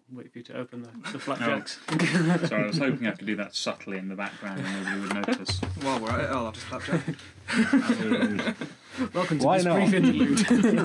wait for you to open the flapjacks. Sorry, I was hoping I could do that subtly in the background and nobody would notice. While we're at it, I'll have just flapjack. Welcome to this brief interlude.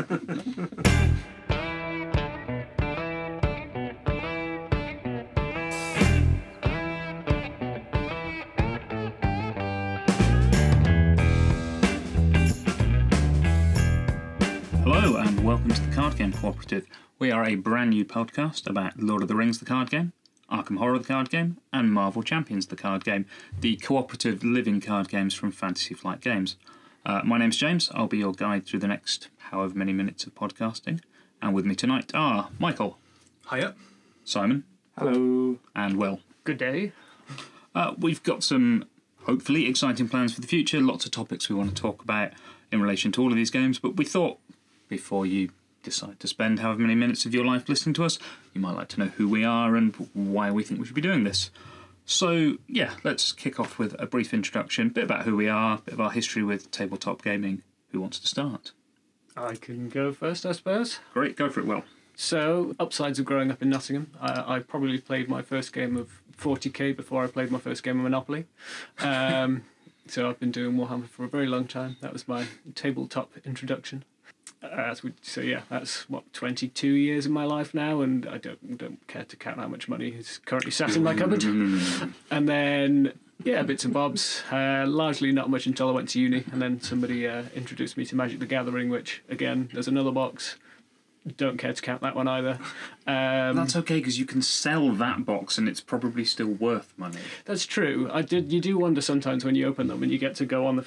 Hello and welcome to the Card Game Cooperative. We are a brand new podcast about Lord of the Rings the card game, Arkham Horror the card game, and Marvel Champions the card game, the cooperative living card games from Fantasy Flight Games. My name's James, I'll be your guide through the next however many minutes of podcasting, and with me tonight are Michael. Hiya. Simon. Hello. And Will. Good day. We've got some hopefully exciting plans for the future, lots of topics we want to talk about in relation to all of these games, but we thought before you decide to spend however many minutes of your life listening to us, you might like to know who we are and why we think we should be doing this. So, yeah, let's kick off with a brief introduction, a bit about who we are, a bit of our history with tabletop gaming. Who wants to start? I can go first, I suppose. Great, go for it, Will. So, upsides of growing up in Nottingham. I probably played my first game of 40k before I played my first game of Monopoly. So I've been doing Warhammer for a very long time. That was my tabletop introduction. So yeah, that's 22 years of my life now, and I don't care to count how much money is currently sat in my cupboard. And then bits and bobs. Largely not much until I went to uni, and then somebody introduced me to Magic the Gathering, which again, there's another box. Don't care to count that one either. That's okay because you can sell that box and it's probably still worth money. That's true. You do wonder sometimes when you open them and you get to go on the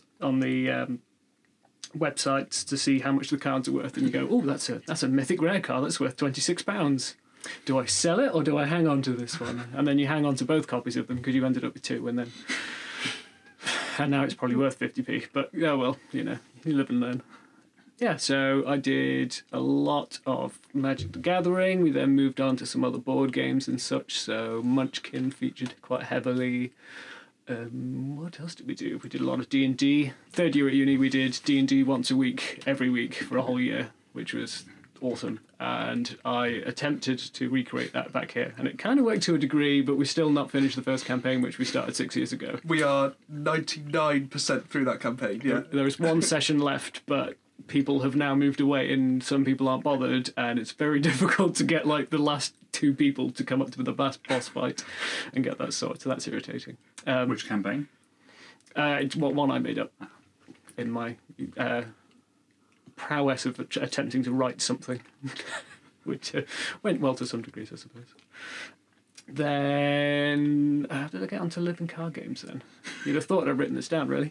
websites to see how much the cards are worth, and you go, oh, that's a mythic rare card that's worth £26. Do I sell it or do I hang on to this one? And then you hang on to both copies of them because you ended up with two, and now it's probably worth 50p. But well, you live and learn. Yeah, so I did a lot of Magic the Gathering. We then moved on to some other board games and such. So Munchkin featured quite heavily. What else did we do? We did a lot of D&D. Third year at uni, we did D&D once a week, every week for a whole year, which was awesome. And I attempted to recreate that back here, and it kind of worked to a degree, but we still not finished the first campaign, which we started 6 years ago. We are 99% through that campaign, yeah. There is one session left, but people have now moved away and some people aren't bothered, and it's very difficult to get the last two people to come up to the boss fight and get that sorted, so that's irritating. Which campaign? It's one I made up in my prowess of attempting to write something, which went well to some degrees, I suppose. Then, how did I get onto living card games then? You'd have thought I'd written this down, really.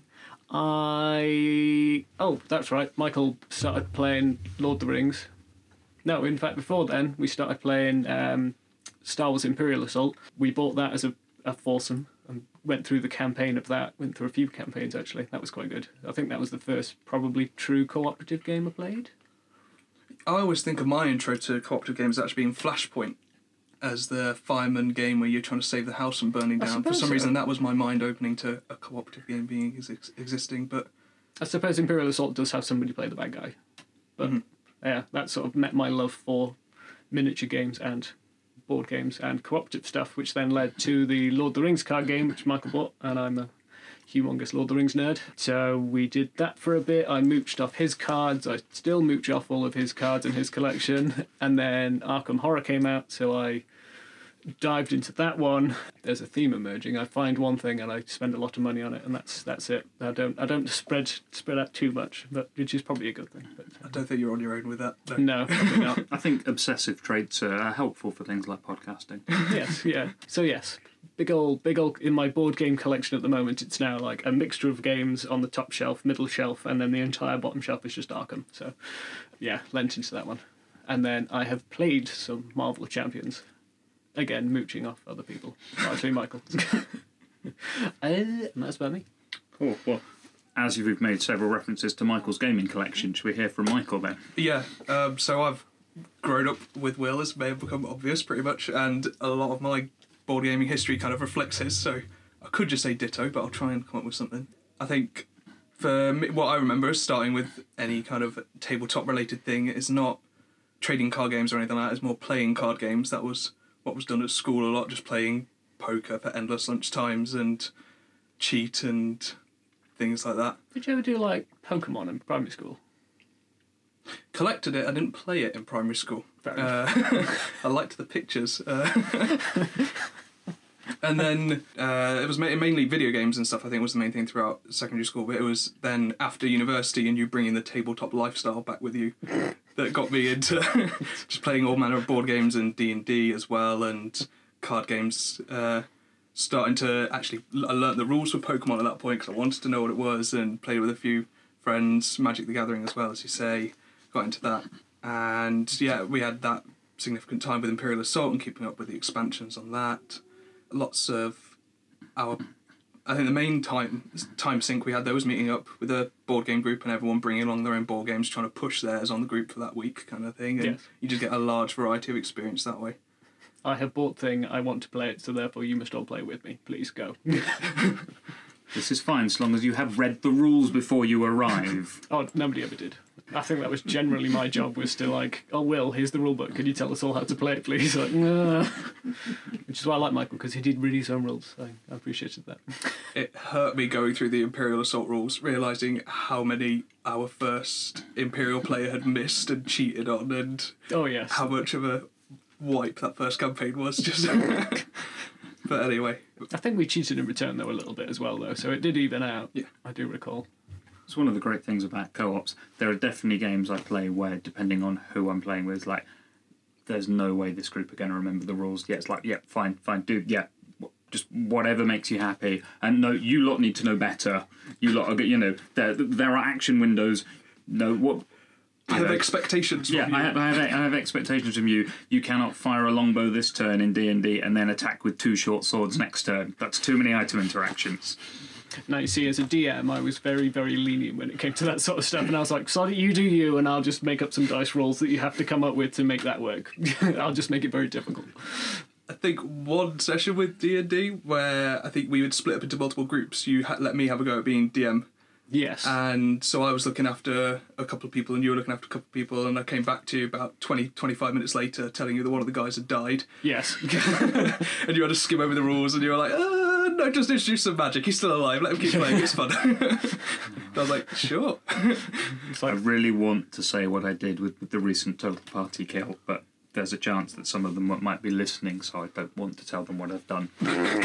Oh, that's right, Michael started playing Lord of the Rings. No, in fact, before then, we started playing Star Wars Imperial Assault. We bought that as a foursome and went through the campaign of that. Went through a few campaigns, actually. That was quite good. I think that was the first probably true cooperative game I played. I always think of my intro to cooperative games actually being Flashpoint as the fireman game where you're trying to save the house from burning down. For some reason, that was my mind opening to a cooperative game being existing. But I suppose Imperial Assault does have somebody play the bad guy. But yeah, that sort of met my love for miniature games and board games and cooperative stuff, which then led to the Lord of the Rings card game, which Michael bought, and I'm a humongous Lord of the Rings nerd. So we did that for a bit. I mooched off his cards. I still mooch off all of his cards in his collection. And then Arkham Horror came out, so I dived into that one. There's a theme emerging. I find one thing and I spend a lot of money on it, and that's it. I don't spread out too much, but which is probably a good thing. But I don't think you're on your own with that. No, probably not. I think obsessive traits are helpful for things like podcasting. Yes, yeah. So yes, big old in my board game collection at the moment. It's now like a mixture of games on the top shelf, middle shelf, and then the entire bottom shelf is just Arkham. So yeah, lent into that one. And then I have played some Marvel Champions. Again, mooching off other people, largely Michael. And that's about me. Cool. Well, as you've made several references to Michael's gaming collection, should we hear from Michael then? Yeah, so I've grown up with Will, as may have become obvious pretty much, and a lot of my board gaming history kind of reflects his, so I could just say ditto, but I'll try and come up with something. I think for me, what I remember is starting with any kind of tabletop related thing is not trading card games or anything like that. It's more playing card games. That was what was done at school a lot, just playing poker for endless lunch times and cheat and things like that. Did you ever do like Pokemon in primary school? Collected it. I didn't play it in primary school. Fair enough. I liked the pictures. And then it was mainly video games and stuff, I think, was the main thing throughout secondary school. But it was then after university and you bringing the tabletop lifestyle back with you that got me into just playing all manner of board games and D&D as well, and card games. Starting to actually... I learnt the rules for Pokemon at that point because I wanted to know what it was, and played with a few friends. Magic the Gathering as well, as you say. Got into that. And yeah, we had that significant time with Imperial Assault and keeping up with the expansions on that. Lots of our... I think the main time sink we had there was meeting up with a board game group and everyone bringing along their own board games, trying to push theirs on the group for that week kind of thing. And Yes. you just get a large variety of experience that way. I have bought thing, I want to play it, so therefore you must all play with me. Please go. This is fine, as long as you have read the rules before you arrive. Oh, nobody ever did. I think that was generally my job, was to like, oh, Will, here's the rule book. Can you tell us all how to play it, please? Like, nah. Which is why I like Michael, because he did read his own rules. So I appreciated that. It hurt me going through the Imperial Assault rules, realising how many our first Imperial player had missed and cheated on, and Oh, yes. how much of a wipe that first campaign was. Just, but anyway, I think we cheated in return, though, a little bit as well, though. So it did even out. Yeah. I do recall. It's one of the great things about co-ops. There are definitely games I play where, depending on who I'm playing with, like, there's no way this group are going to remember the rules. Yeah, it's like, yeah, fine, dude, yeah, just whatever makes you happy. And no, you lot need to know better. You lot are, you know, there are action windows. No, what... I have expectations from Yeah, you. I have expectations from you. You cannot fire a longbow this turn in D&D and then attack with 2 short swords next turn. That's too many item interactions. Now, you see, as a DM, I was very, very lenient when it came to that sort of stuff, and I was like, sorry, you do you, and I'll just make up some dice rolls that you have to come up with to make that work. I'll just make it very difficult. I think one session with D&D where I think we would split up into multiple groups. You let me have a go at being DM. Yes. And so I was looking after a couple of people and you were looking after a couple of people, and I came back to you about 25 minutes later telling you that one of the guys had died. Yes. And you had to skim over the rules and you were like, no, just introduce some magic. He's still alive. Let him keep playing. It's fun. I was like, sure. It's I like, really want to say what I did with the recent Total Party kill, but there's a chance that some of them might be listening, so I don't want to tell them what I've done.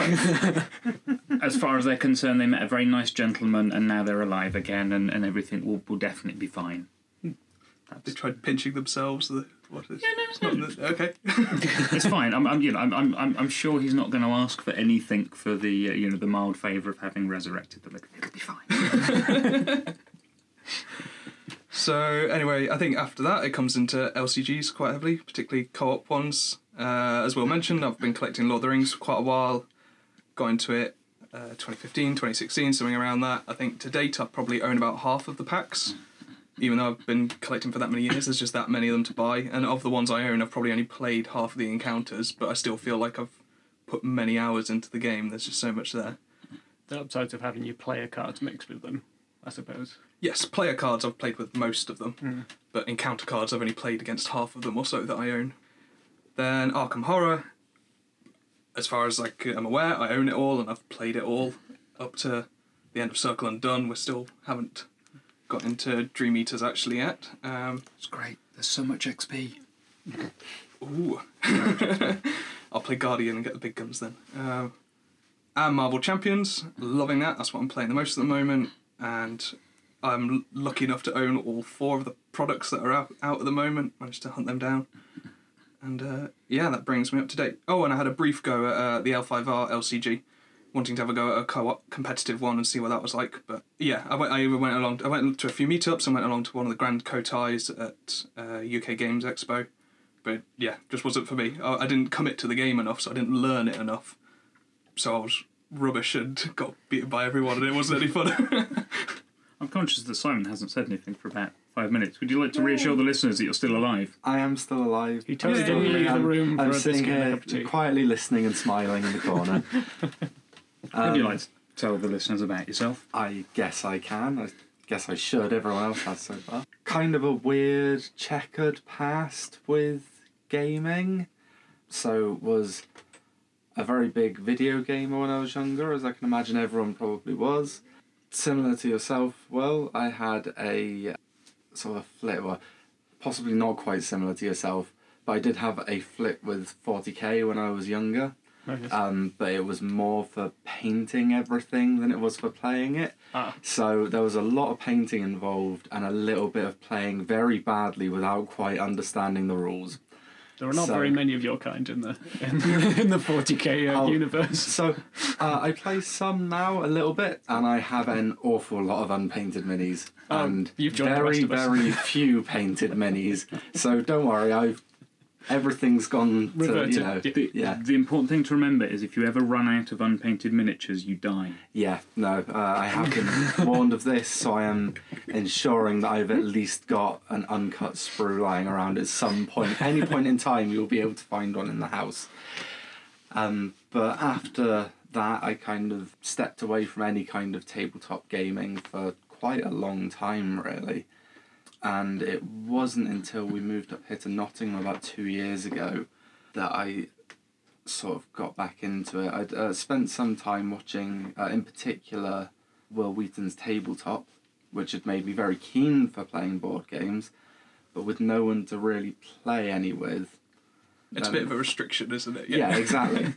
As far as they're concerned, they met a very nice gentleman and now they're alive again, and everything will definitely be fine. They tried pinching themselves. What is? Yeah, no. Okay. It's fine. I'm sure he's not going to ask for anything for the the mild favour of having resurrected them. It'll be fine. So anyway, I think after that it comes into LCGs quite heavily, particularly co-op ones. As Will mentioned, I've been collecting Lord of the Rings for quite a while. Got into it 2015, 2016, something around that. I think to date I've probably owned about half of the packs. Even though I've been collecting for that many years, there's just that many of them to buy. And of the ones I own, I've probably only played half of the encounters, but I still feel like I've put many hours into the game. There's just so much there. the upsides of having your player cards mixed with them, I suppose. Yes, player cards I've played with most of them, but encounter cards I've only played against half of them or so that I own. Then Arkham Horror, as far as I'm aware, I own it all and I've played it all up to the end of Circle Undone. We still haven't got into Dream Eaters actually yet. It's great. There's so much XP. Ooh. I'll play Guardian and get the big guns then. And Marvel Champions, loving that. That's what I'm playing the most at the moment. And I'm lucky enough to own all 4 of the products that are out at the moment. Managed to hunt them down. And yeah, that brings me up to date. Oh, and I had a brief go at the L5R LCG, wanting to have a go at a co-op competitive one and see what that was like. But yeah, I went to a few meetups and went along to one of the Grand Kotais at UK Games Expo. But yeah, just wasn't for me. I didn't commit to the game enough, so I didn't learn it enough. So I was rubbish and got beaten by everyone, and it wasn't any fun. I'm conscious that Simon hasn't said anything for about 5 minutes. Would you like to reassure the listeners that you're still alive? I am still alive. He totally didn't leave the room for I'm a sitting biscuit and a here cup of tea. quietly listening and smiling in the corner. Would you like to tell the listeners about yourself? I guess I can. I guess I should. Everyone else has so far. Kind of a weird checkered past with gaming. So was a very big video gamer when I was younger, as I can imagine everyone probably was. Similar to yourself, Will, I had a sort of flip, well, possibly not quite similar to yourself, but I did have a flip with 40k when I was younger. But it was more for painting everything than it was for playing it. So there was a lot of painting involved and a little bit of playing very badly without quite understanding the rules. There are not very many of your kind in the 40k universe. So I play some now a little bit, and I have an awful lot of unpainted minis and you've joined the very rest of us. very few painted minis. So don't worry, everything's gone Reverted. to, The important thing to remember is if you ever run out of unpainted miniatures, you die. Yeah, no, I have been warned of this, so I am ensuring that I've at least got an uncut sprue lying around at some point. Any point in time, you'll be able to find one in the house. But after that, I kind of stepped away from any kind of tabletop gaming for quite a long time, really. And it wasn't until we moved up here to Nottingham about 2 years ago that I sort of got back into it. I'd spent some time watching, in particular, Will Wheaton's Tabletop, which had made me very keen for playing board games, but with no one to really play any with. It's a bit of a restriction, isn't it? Yeah, exactly.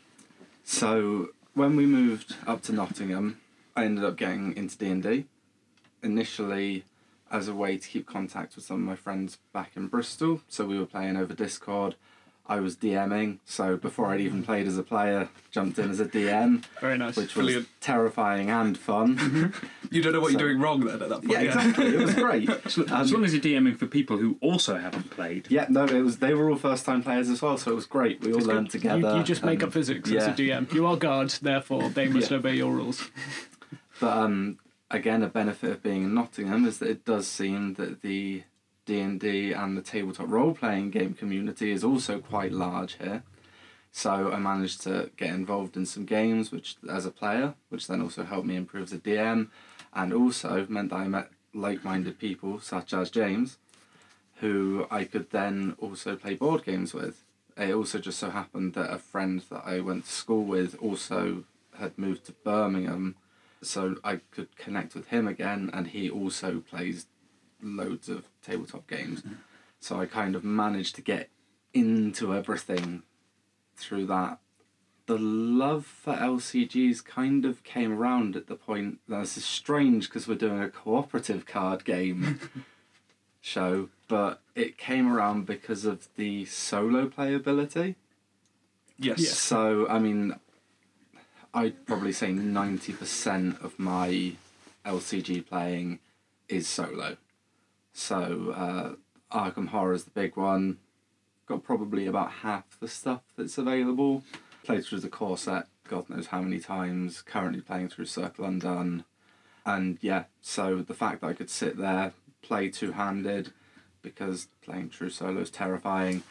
So when we moved up to Nottingham, I ended up getting into D&D. Initially, as a way to keep contact with some of my friends back in Bristol. So we were playing over Discord. I was DMing, so before I'd even played as a player, jumped in as a DM. Very nice. Which was terrifying and fun. You don't know what you're doing wrong then at that point. Yeah, exactly. It was great. As long as you're DMing for people who also haven't played. Yeah, no, they were all first-time players as well, so it was great. We all learned together. You just make up physics as a DM. You are God, therefore they must obey your rules. But again, a benefit of being in Nottingham is that it does seem that the D&D and the tabletop role-playing game community is also quite large here. So I managed to get involved in some games which, as a player, which then also helped me improve as a DM, and also meant that I met like-minded people such as James, who I could then also play board games with. It also just so happened that a friend that I went to school with also had moved to Birmingham, so I could connect with him again, and he also plays loads of tabletop games. So I kind of managed to get into everything through that. The love for LCGs kind of came around at the point, this is strange because we're doing a cooperative card game show, but it came around because of the solo playability. Yes. So, I mean, I'd probably say 90% of my LCG playing is solo. So, Arkham Horror is the big one. Got probably about half the stuff that's available. Played through the core set, God knows how many times. Currently playing through Circle Undone. And yeah, so the fact that I could sit there, play two-handed, because playing true solo is terrifying.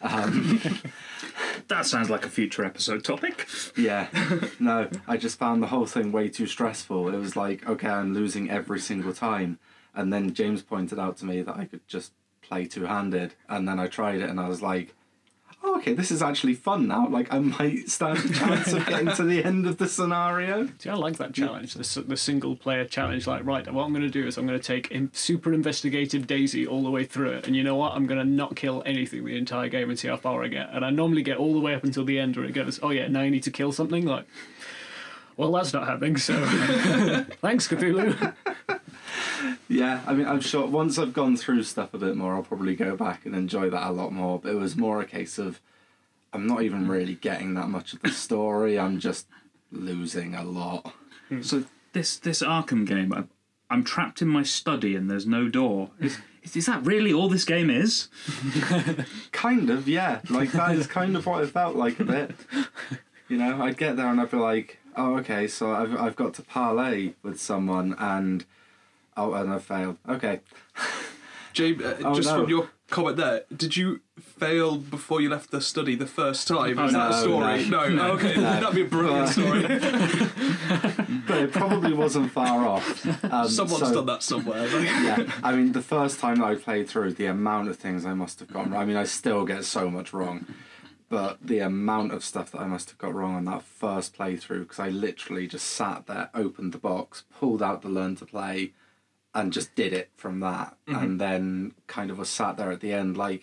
That sounds like a future episode topic. Yeah, no, I just found the whole thing way too stressful. It was like, okay, I'm losing every single time. And then James pointed out to me that I could just play two-handed, and then I tried it and I was like, oh, okay, this is actually fun now. Like, I might stand a chance of getting to the end of the scenario. See, I like that challenge, the single-player challenge. Like, right, what I'm going to do is I'm going to take super investigative Daisy all the way through it, and you know what? I'm going to not kill anything the entire game and see how far I get. And I normally get all the way up until the end where it goes, oh yeah, now you need to kill something. Like, well, that's not happening, so thanks, Cthulhu. Yeah, I mean, I'm sure once I've gone through stuff a bit more, I'll probably go back and enjoy that a lot more. But it was more a case of I'm not even really getting that much of the story. I'm just losing a lot. So this Arkham game, I'm trapped in my study and there's no door. Is that really all this game is? Kind of, yeah. Like, that is kind of what it felt like a bit. You know, I'd get there and I'd be like, oh, okay, so I've got to parlay with someone and I failed. Okay. James, from your comment there. Did you fail before you left the study the first time? Is that a story? No. Okay, that'd be a brilliant story. But it probably wasn't far off. Someone's done that somewhere. Yeah, I mean, the first time that I played through, the amount of things I must have gotten wrong. I mean, I still get so much wrong, but the amount of stuff that I must have got wrong on that first playthrough, because I literally just sat there, opened the box, pulled out the Learn to Play, and just did it from that. And then kind of was sat there at the end like,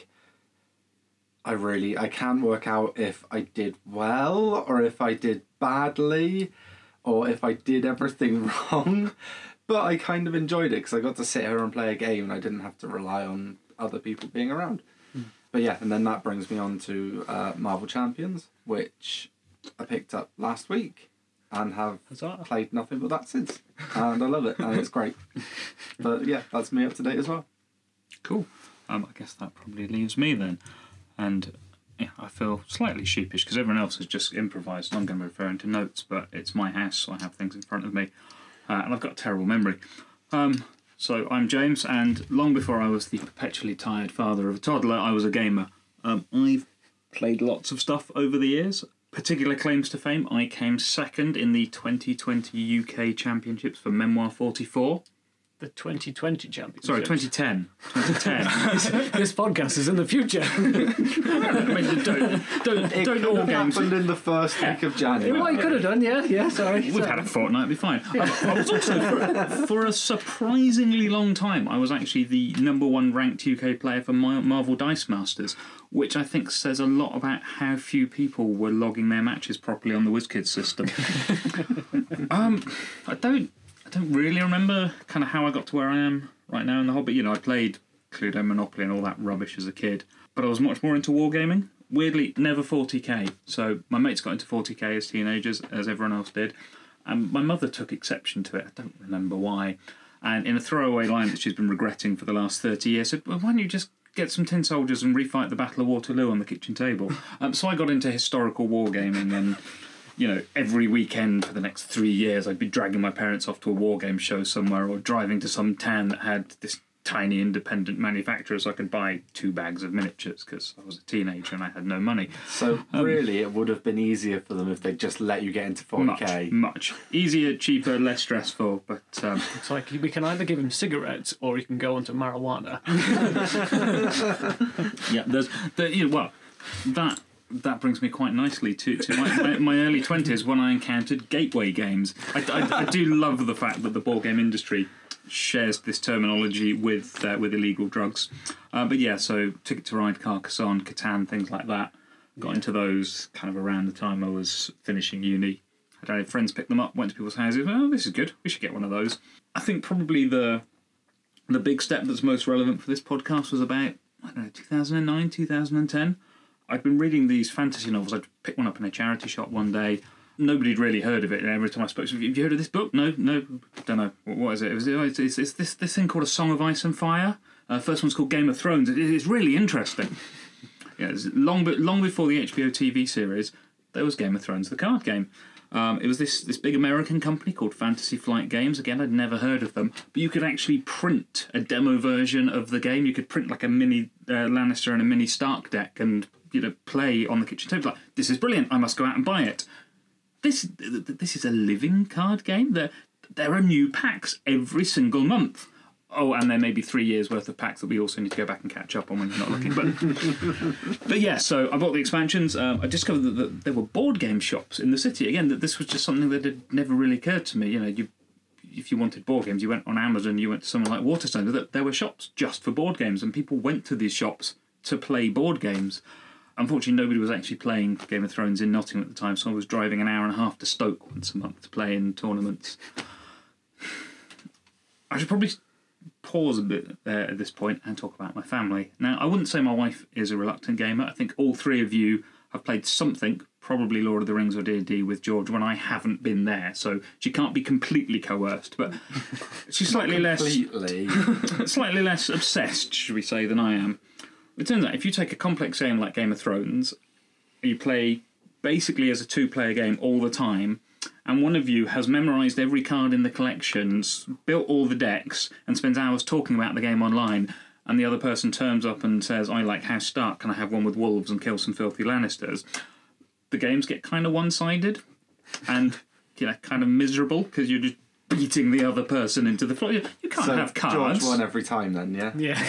I can't work out if I did well or if I did badly or if I did everything wrong. But I kind of enjoyed it because I got to sit here and play a game and I didn't have to rely on other people being around. But yeah, and then that brings me on to Marvel Champions, which I picked up last week and have played nothing but that since. And I love it, and it's great. But yeah, that's me up to date as well. Cool. I guess that probably leaves me then. And yeah, I feel slightly sheepish because everyone else has just improvised. I'm going to be referring to notes, but it's my house, so I have things in front of me. And I've got a terrible memory. So I'm James, and long before I was the perpetually tired father of a toddler, I was a gamer. I've played lots of stuff over the years. Particular claims to fame, I came second in the 2020 UK Championships for Memoir 44. The 2020 Championships. Sorry, 2010. 2010. This podcast is in the future. I mean, don't all games happened in the first week of January. Well, you could have done, yeah, sorry. We've had a fortnight, it'll be fine. I was also, for a surprisingly long time, I was actually the #1 ranked UK player for Marvel Dice Masters, which I think says a lot about how few people were logging their matches properly on the WizKids system. I don't really remember kind of how I got to where I am right now in the hobby. You know, I played Cluedo, Monopoly and all that rubbish as a kid, but I was much more into wargaming. Weirdly, never 40k. So my mates got into 40k as teenagers, as everyone else did. And my mother took exception to it. I don't remember why. And in a throwaway line that she's been regretting for the last 30 years, said, well, why don't you just get some tin soldiers and refight the Battle of Waterloo on the kitchen table? So I got into historical wargaming, and you know, every weekend for the next 3 years I'd be dragging my parents off to a wargame show somewhere or driving to some town that had this tiny independent manufacturer so I could buy 2 bags of miniatures because I was a teenager and I had no money. So really it would have been easier for them if they'd just let you get into 40k. Much. Easier, cheaper, less stressful, but... It's like we can either give him cigarettes or he can go onto marijuana. Yeah, that brings me quite nicely to my early 20s when I encountered gateway games. I do love the fact that the board game industry shares this terminology with illegal drugs. But yeah, so Ticket to Ride, Carcassonne, Catan, things like that. Got into those kind of around the time I was finishing uni. I had friends pick them up, went to people's houses. Oh, this is good. We should get one of those. I think probably the big step that's most relevant for this podcast was about, 2009, 2010. I'd been reading these fantasy novels. I'd picked one up in a charity shop one day. Nobody'd really heard of it. And every time I spoke to them, have you heard of this book? No, don't know. What is it? It's this thing called A Song of Ice and Fire. First one's called Game of Thrones. It's really interesting. Yeah, it's long before the HBO TV series, there was Game of Thrones, the card game. It was this big American company called Fantasy Flight Games. Again, I'd never heard of them, but you could actually print a demo version of the game. You could print like a mini Lannister and a mini Stark deck and play on the kitchen table. Like, this is brilliant, I must go out and buy it. This is a living card game. There are new packs every single month. Oh, and there may be 3 years worth of packs that we also need to go back and catch up on when you're not looking. But yeah, so I bought the expansions. I discovered that there were board game shops in the city. Again, that this was just something that had never really occurred to me. If you wanted board games, you went on Amazon, you went to someone like Waterstone. There were shops just for board games, and people went to these shops to play board games. Unfortunately, nobody was actually playing Game of Thrones in Nottingham at the time, so I was driving an hour and a half to Stoke once a month to play in tournaments. I should probably pause a bit there at this point and talk about my family. Now, I wouldn't say my wife is a reluctant gamer. I think all 3 of you have played something, probably Lord of the Rings or D&D with George when I haven't been there, so she can't be completely coerced, but she's slightly less obsessed, should we say, than I am. It turns out if you take a complex game like Game of Thrones, you play basically as a 2-player game all the time, and one of you has memorised every card in the collections, built all the decks, and spends hours talking about the game online, and the other person turns up and says, I like House Stark, can I have one with wolves and kill some filthy Lannisters? The games get kind of one-sided and kind of miserable because you're just beating the other person into the floor. You can't have cards. George won every time then, yeah? Yeah.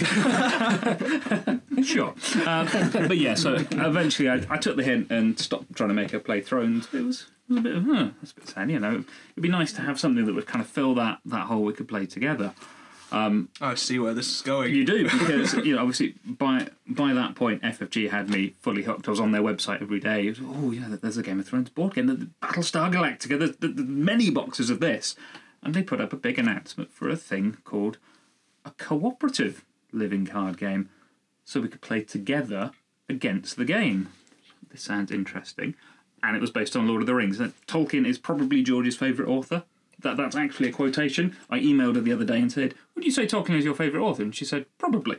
Sure. But yeah, so eventually I took the hint and stopped trying to make a playthrough, and it was a bit of, that's a bit sad, It'd be nice to have something that would kind of fill that hole we could play together. I see where this is going. You do, because obviously by that point FFG had me fully hooked. I was on their website every day. There's a Game of Thrones board game, the Battlestar Galactica, there's many boxes of this, and they put up a big announcement for a thing called a cooperative living card game, so we could play together against the game. This sounds interesting, and it was based on Lord of the Rings. Tolkien is probably George's favourite author. That's actually a quotation. I emailed her the other day and said, would you say Tolkien is your favourite author? And she said, probably.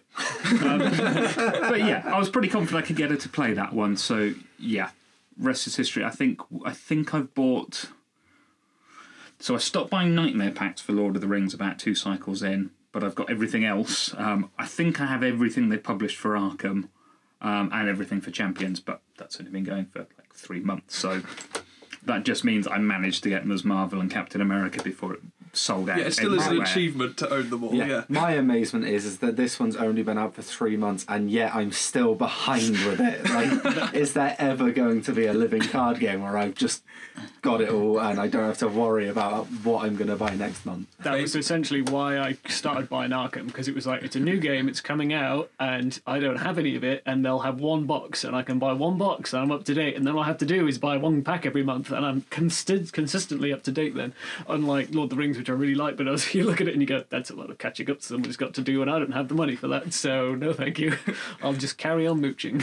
But yeah, I was pretty confident I could get her to play that one. So yeah, rest is history. I think I've bought... So I stopped buying Nightmare packs for Lord of the Rings about 2 cycles in, but I've got everything else. I think I have everything they published for Arkham and everything for Champions, but that's only been going for like 3 months. So... that just means I managed to get Ms. Marvel and Captain America before it sold out. Yeah, it still is an achievement to own them all. Yeah. My amazement is that this one's only been out for 3 months, and yet I'm still behind with it. Like, is there ever going to be a living card game where I've just got it all and I don't have to worry about what I'm going to buy next month? That was essentially why I started buying Arkham, because it was like, it's a new game, it's coming out, and I don't have any of it, and they'll have 1 box, and I can buy 1 box, and I'm up to date, and then all I have to do is buy 1 pack every month, and I'm consistently up to date then. Unlike Lord of the Rings, which I really like, but you look at it and you go, that's a lot of catching up somebody's got to do, and I don't have the money for that, so no thank you. I'll just carry on mooching.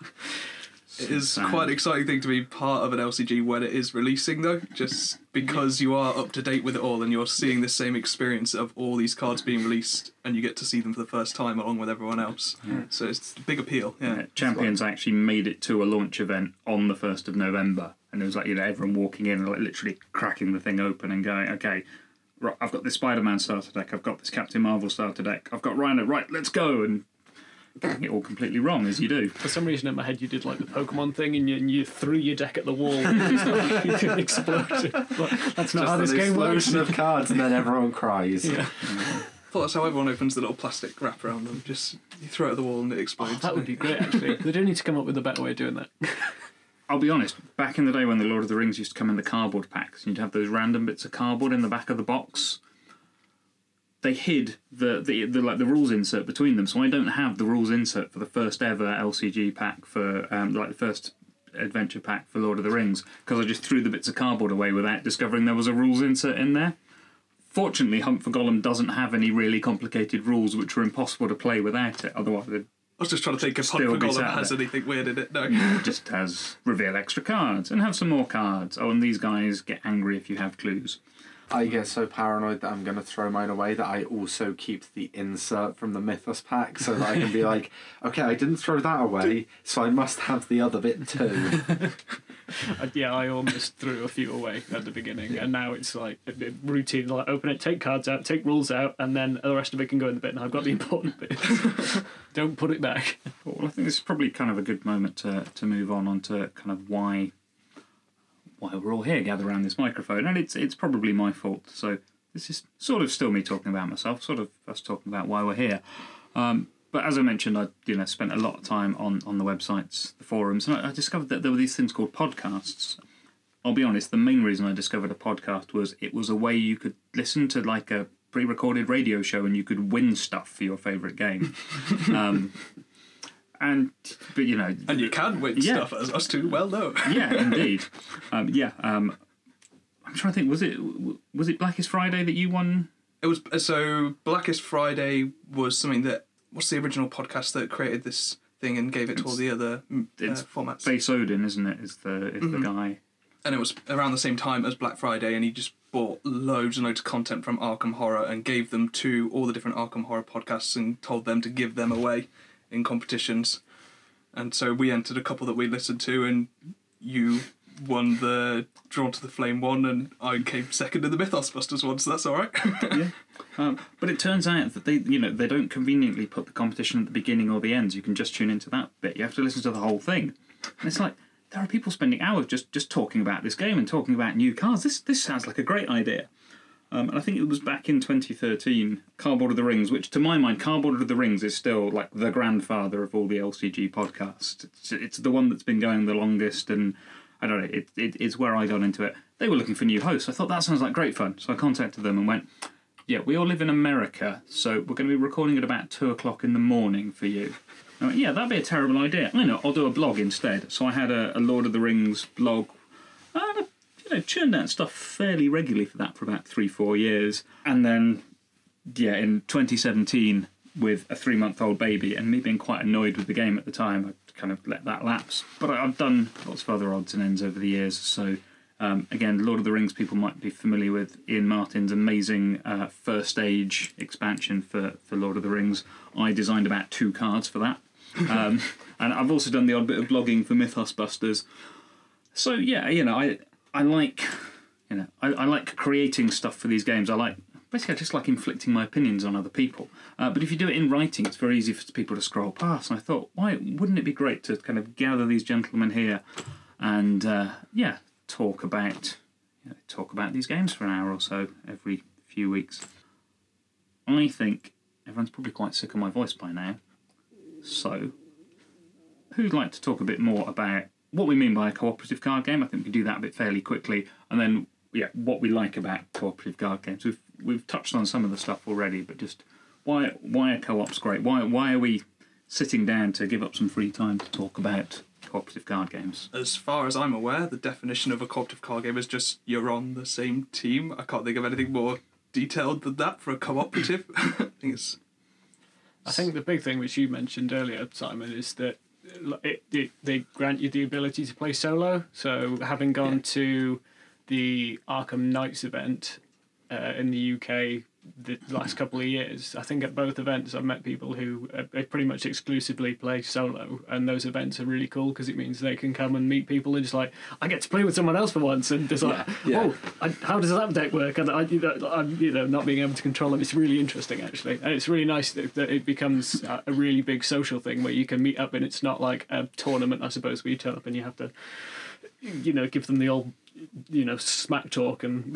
It is quite an exciting thing to be part of an LCG when it is releasing, though, just because you are up to date with it all and you're seeing the same experience of all these cards being released, and you get to see them for the first time along with everyone else. Yeah. So it's a big appeal. Yeah. Champions actually made it to a launch event on the 1st of November, and it was like, everyone walking in and like literally cracking the thing open and going, okay, right, I've got this Spider-Man starter deck, I've got this Captain Marvel starter deck, I've got Rhino, right, let's go, and getting it all completely wrong, as you do. For some reason in my head you did like the Pokemon thing and you threw your deck at the wall. You could explode it. That's not how this game works. Explosion of cards and then everyone cries. Yeah. I thought that's how everyone opens the little plastic wrap around them. Just you throw it at the wall and it explodes. That would be great, actually. They do need to come up with a better way of doing that. I'll be honest, back in the day when the Lord of the Rings used to come in the cardboard packs, you'd have those random bits of cardboard in the back of the box. They hid the rules insert between them, so I don't have the rules insert for the first ever LCG pack for the first adventure pack for Lord of the Rings, because I just threw the bits of cardboard away without discovering there was a rules insert in there. Fortunately, Hunt for Gollum doesn't have any really complicated rules which are impossible to play without it. Otherwise, I was just trying to think if Hunt for Gollum has anything weird in it. No, it just has reveal extra cards and have some more cards. Oh, and these guys get angry if you have clues. I get so paranoid that I'm going to throw mine away that I also keep the insert from the Mythos pack so that I can be like, okay, I didn't throw that away, so I must have the other bit too. Yeah, I almost threw a few away at the beginning, and now it's like a routine, like open it, take cards out, take rules out, and then the rest of it can go in the bin, and I've got the important bits. Don't put it back. Well, I think this is probably kind of a good moment to move on to kind of why we're all here gathered around this microphone, and it's probably my fault. So this is sort of still me talking about myself, sort of us talking about why we're here. But as I mentioned, I spent a lot of time on the websites, the forums, and I discovered that there were these things called podcasts. I'll be honest, the main reason I discovered a podcast was it was a way you could listen to like a pre-recorded radio show and you could win stuff for your favourite game. And you can win stuff, as us two well know. Yeah, indeed. I'm trying to think. Was it Blackest Friday that you won? It was. So Blackest Friday was something that. What's the original podcast that created this thing and gave it to all the other formats? Face Odin, isn't it? Is the guy? And it was around the same time as Black Friday, and he just bought loads and loads of content from Arkham Horror and gave them to all the different Arkham Horror podcasts and told them to give them away in competitions. And so we entered a couple that we listened to, and you won the Drawn to the Flame one, and I came second in the Mythos Busters one, so that's all right. Yeah. But it turns out that they don't conveniently put the competition at the beginning or the end. You can just tune into that bit. You have to listen to the whole thing. And it's like, there are people spending hours just talking about this game and talking about new cards. This sounds like a great idea. And I think it was back in 2013, Cardboard of the Rings, which to my mind, Cardboard of the Rings is still like the grandfather of all the LCG podcasts. It's the one that's been going the longest, and I don't know, it's where I got into it. They were looking for new hosts. I thought that sounds like great fun. So I contacted them and went, yeah, we all live in America, so we're going to be recording at about 2 o'clock in the morning for you. I went, yeah, that'd be a terrible idea. I know, I'll do a blog instead. So I had a Lord of the Rings blog. Churned out stuff fairly regularly for that for about 3-4 years. And then, in 2017, with a 3-month-old baby and me being quite annoyed with the game at the time, I kind of let that lapse. But I've done lots of other odds and ends over the years. So, again, Lord of the Rings people might be familiar with Ian Martin's amazing first age expansion for Lord of the Rings. I designed about 2 cards for that. And I've also done the odd bit of blogging for Mythos Busters. So, I like, I like creating stuff for these games. I just like inflicting my opinions on other people. But if you do it in writing, it's very easy for people to scroll past. And I thought, why wouldn't it be great to kind of gather these gentlemen here and talk about these games for an hour or so every few weeks. I think everyone's probably quite sick of my voice by now. So, who'd like to talk a bit more about what we mean by a cooperative card game? I think we can do that a bit fairly quickly, and then what we like about cooperative card games. We've touched on some of the stuff already, but just why are co-ops great? Why are we sitting down to give up some free time to talk about cooperative card games? As far as I'm aware, the definition of a cooperative card game is just you're on the same team. I can't think of anything more detailed than that for a cooperative. I think the big thing which you mentioned earlier, Simon, is that they grant you the ability to play solo. So having gone to the Arkham Knights event in the UK the last couple of years, I think at both events I've met people who pretty much exclusively play solo, and those events are really cool because it means they can come and meet people and just like, I get to play with someone else for once, and just like, how does that deck work? And I'm not being able to control them. It's really interesting actually, and it's really nice that it becomes a really big social thing where you can meet up, and it's not like a tournament, I suppose, where you turn up and you have to, give them the old, smack talk, and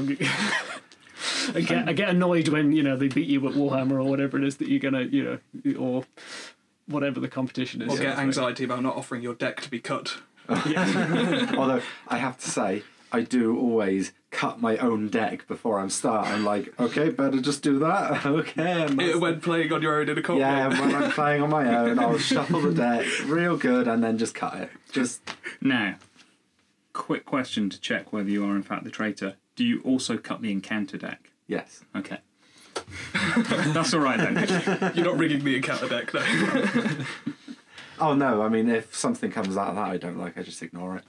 I get annoyed when they beat you at Warhammer or whatever it is that you're gonna or whatever the competition is. Or get anxiety about not offering your deck to be cut. Although I have to say, I do always cut my own deck before I'm starting. I'm like, okay, better just do that. Okay. When playing on your own in a co-op. Yeah, when I'm playing on my own, I'll shuffle the deck real good and then just cut it. Now, quick question to check whether you are in fact the traitor. Do you also cut the encounter deck? Yes. Okay. That's all right then. You're not rigging the encounter deck, though. Oh no, I mean, if something comes out of that I don't like, I just ignore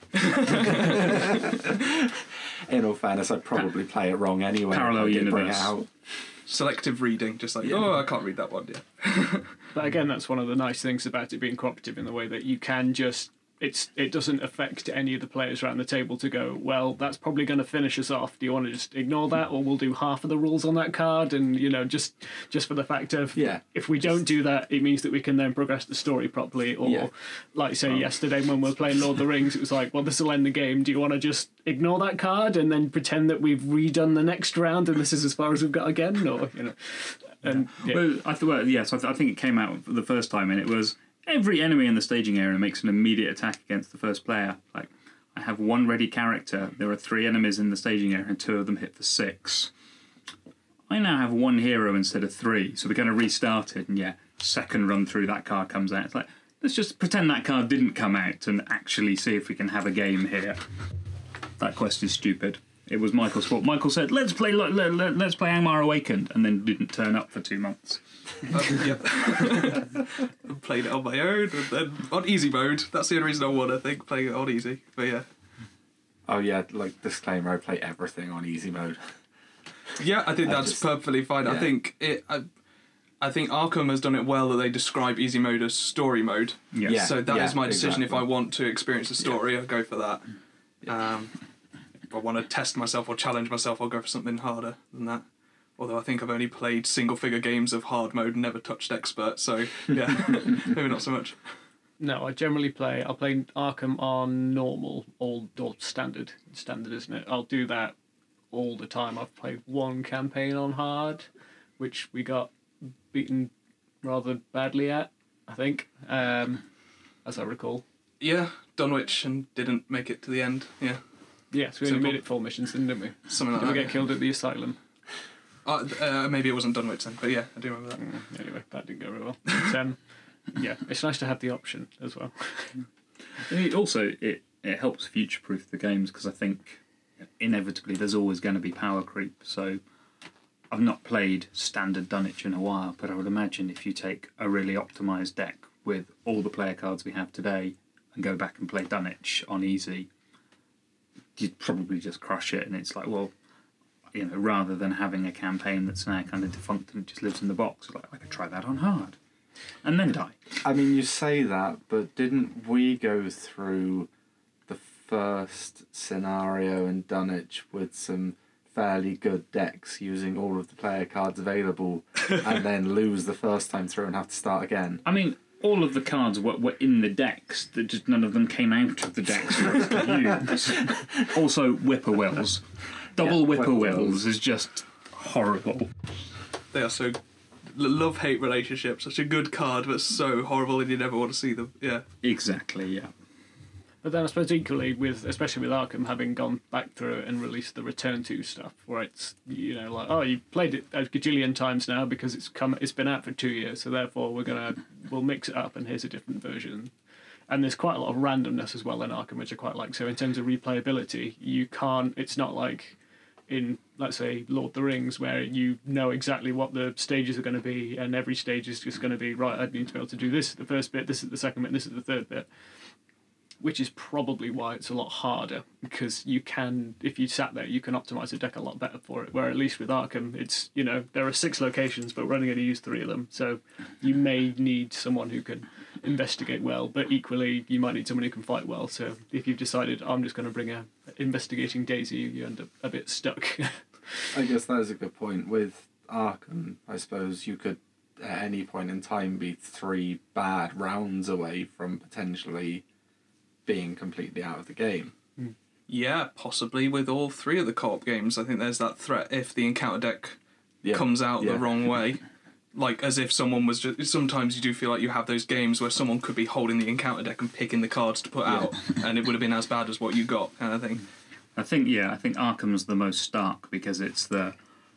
it. In all fairness, I'd probably play it wrong anyway. Parallel universe. Bring it out. Selective reading, just like, I can't read that one yet. But again, that's one of the nice things about it being cooperative in the way that you can just... It doesn't affect any of the players around the table to go, well, that's probably going to finish us off. Do you want to just ignore that, or we'll do half of the rules on that card? And just for the fact of if we don't do that, it means that we can then progress the story properly. Or like say yesterday when we were playing Lord of the Rings, it was like, well, this will end the game. Do you want to just ignore that card and then pretend that we've redone the next round and this is as far as we've got again? Or and well, I think it came out the first time, and it was. Every enemy in the staging area makes an immediate attack against the first player. Like, I have one ready character, there are 3 enemies in the staging area, and 2 of them hit for 6. I now have 1 hero instead of 3, so we're going to restart it, and second run through that card comes out. It's like, let's just pretend that card didn't come out and actually see if we can have a game here. That quest is stupid. It was Michael's fault. Michael said, let's play Angmar Awakened, and then didn't turn up for 2 months. Played it on my own, and then on easy mode. That's the only reason I won, I think, playing it on easy. But yeah. Oh yeah, like disclaimer, I play everything on easy mode. Yeah, I think that's perfectly fine. Yeah. I think Arkham has done it well that they describe easy mode as story mode. Yeah. So that is my decision. Exactly. If I want to experience a story, I'll go for that. If I want to test myself or challenge myself, I'll go for something harder than that. Although I think I've only played single-figure games of hard mode and never touched expert, so yeah, maybe not so much. No, I'll play Arkham on normal, or standard, isn't it? I'll do that all the time. I've played one campaign on hard, which we got beaten rather badly at, I think, as I recall. Yeah, Dunwich and didn't make it to the end, yeah. Yes, we only made it 4 missions, didn't we? Something like Did that. we get killed at the asylum? Maybe it wasn't Dunwich then, but yeah, I do remember that. Anyway, that didn't go very well. But, yeah, it's nice to have the option as well. It helps future-proof the games, because I think inevitably there's always going to be power creep. So I've not played standard Dunwich in a while, but I would imagine if you take a really optimised deck with all the player cards we have today and go back and play Dunwich on easy, you'd probably just crush it. And it's like, well, rather than having a campaign that's now kind of defunct and it just lives in the box, like, I could try that on hard and then die. I mean, you say that, but didn't we go through the first scenario in Dunwich with some fairly good decks using all of the player cards available and then lose the first time through and have to start again? I mean, all of the cards were in the decks, that just none of them came out of the decks for us to use. Also, whippoorwills. Double whippoorwills is just horrible. They are so love-hate relationship. Such a good card, but so horrible, and you never want to see them. Yeah, Exactly, yeah. But then I suppose equally, especially with Arkham having gone back through it and released the Return to stuff, where it's like, oh, you played it a gajillion times now because it's been out for 2 years, so therefore we'll mix it up and here's a different version. And there's quite a lot of randomness as well in Arkham, which I quite like. So in terms of replayability, it's not like in, let's say, Lord of the Rings, where you know exactly what the stages are going to be, and every stage is just going to be, right, I need to be able to do this at the first bit, this is the second bit, this is the third bit. Which is probably why it's a lot harder, because if you sat there, you can optimise a deck a lot better for it. Where at least with Arkham, it's, there are 6 locations, but we're only going to use 3 of them. So you may need someone who can investigate well, but equally you might need someone who can fight well. So if you've decided, I'm just going to bring a investigating Daisy, you end up a bit stuck. I guess that is a good point. With Arkham, I suppose you could at any point in time be 3 bad rounds away from potentially being completely out of the game. Yeah, possibly with all 3 of the co-op games. I think there's that threat if the encounter deck comes out the wrong way. Like, as if someone was just... Sometimes you do feel like you have those games where someone could be holding the encounter deck and picking the cards to put out, and it would have been as bad as what you got, kind of thing. I think Arkham's the most stark, because it's I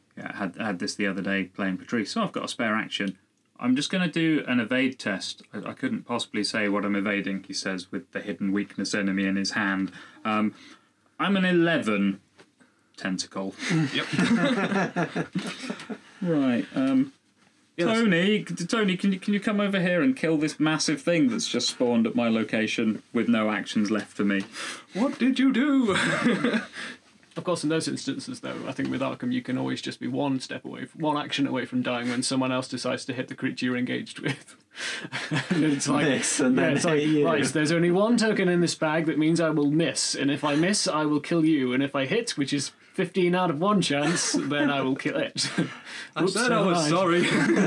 had this the other day playing Patrice. I've got a spare action. I'm just going to do an evade test. I couldn't possibly say what I'm evading, he says, with the hidden weakness enemy in his hand. I'm an 11 tentacle. Yep. Right. Tony, can you come over here and kill this massive thing that's just spawned at my location with no actions left for me? What did you do? Of course, in those instances, though, I think with Arkham, you can always just be one action away from dying when someone else decides to hit the creature you're engaged with. And it's like, right, there's only one token in this bag that means I will miss, and if I miss, I will kill you, and if I hit, which is 15 out of 1 chance, then I will kill it. I said I was sorry.